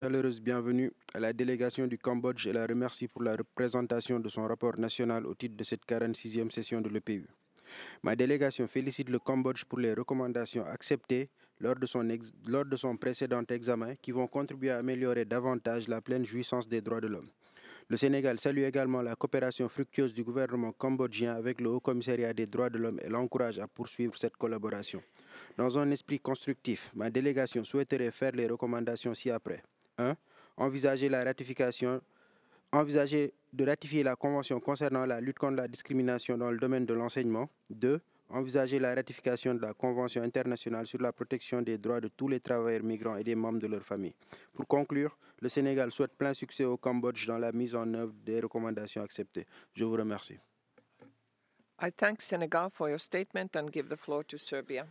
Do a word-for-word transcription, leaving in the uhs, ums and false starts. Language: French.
Chaleureuse bienvenue à la délégation du Cambodge et la remercie pour la présentation de son rapport national au titre de cette quarante-sixième session de l'E P U. Ma délégation félicite le Cambodge pour les recommandations acceptées lors de, son ex lors de son précédent examen qui vont contribuer à améliorer davantage la pleine jouissance des droits de l'homme. Le Sénégal salue également la coopération fructueuse du gouvernement cambodgien avec le Haut Commissariat des droits de l'homme et l'encourage à poursuivre cette collaboration. Dans un esprit constructif, ma délégation souhaiterait faire les recommandations ci-après. un. Envisager la ratification Envisager de ratifier la Convention concernant la lutte contre la discrimination dans le domaine de l'enseignement. deux. Envisager la ratification de la Convention internationale sur la protection des droits de tous les travailleurs migrants et des membres de leur famille. Pour conclure, le Sénégal souhaite plein succès au Cambodge dans la mise en œuvre des recommandations acceptées. Je vous remercie. I thank Senegal for your statement and give the floor to Serbia.